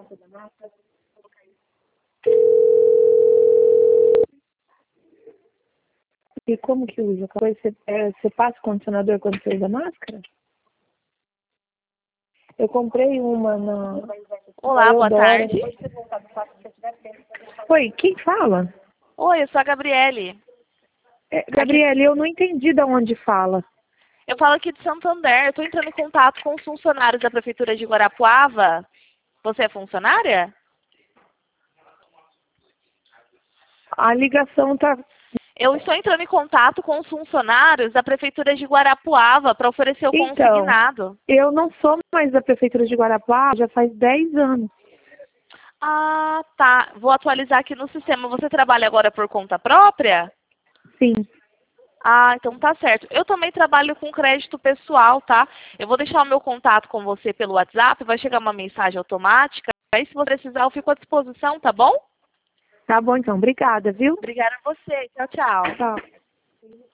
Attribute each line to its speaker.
Speaker 1: E como que usa? Você passa o condicionador quando você usa máscara? Eu comprei uma na...
Speaker 2: Olá, boa tarde.
Speaker 1: Oi, quem fala?
Speaker 2: Oi, eu sou a Gabriele.
Speaker 1: Gabriele, eu não entendi de onde fala.
Speaker 2: Eu falo aqui de Santander. Eu estou entrando em contato com os funcionários da Prefeitura de Guarapuava. Você é funcionária?
Speaker 1: A ligação tá...
Speaker 2: Eu estou entrando em contato com os funcionários da Prefeitura de Guarapuava para oferecer o
Speaker 1: Então,
Speaker 2: consignado.
Speaker 1: eu não sou mais da Prefeitura de Guarapuava, já faz 10 anos.
Speaker 2: Ah, tá. Vou atualizar aqui no sistema. Você trabalha agora por conta própria?
Speaker 1: Sim.
Speaker 2: Ah, então tá certo. Eu também trabalho com crédito pessoal, tá? Eu vou deixar o meu contato com você pelo WhatsApp, vai chegar uma mensagem automática. Aí, se você precisar, eu fico à disposição, tá bom?
Speaker 1: Tá bom, então. Obrigada, viu?
Speaker 2: Obrigada a você. Tchau, tchau.
Speaker 1: Tchau.